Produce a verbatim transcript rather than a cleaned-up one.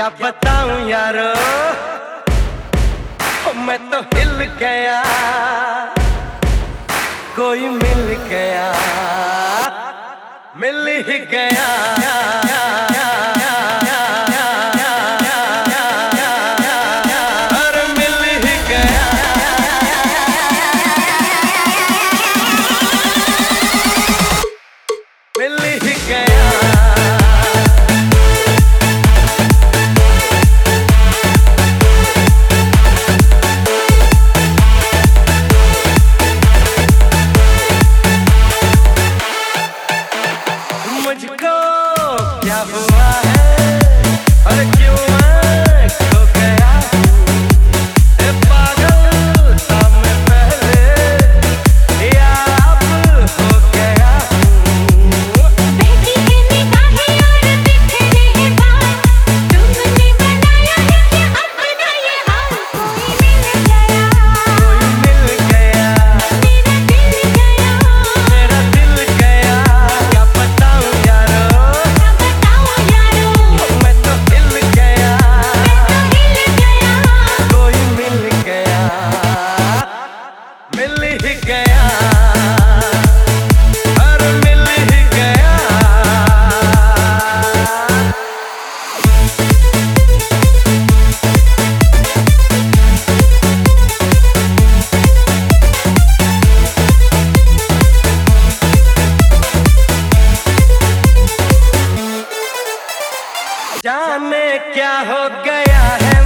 क्या बताऊं यारो, मैं तो हिल गया, कोई मिल गया, मिल ही गया। अरे मिल ही गया, मिल ही गया। मुझको क्या हुआ है और क्यों मैं खो गया हूँ, ए पागल था मैं पहले या अब हो गया हूँ। बहती है निगाहें और बिखरे हैं बाल, तुमने बनाया है कि अपना ये हाल। कोई मिल गया, कोई मिल गया, मेरा दिल गया, मेरा दिल गया। क्या बताऊं यारो, क्या बताऊं यारो, मैं तो हिल गया, मैं तो हिल गया। कोई मिल गया, मिल ही गया, अरे मिल ही गया। जाने क्या हो गया है।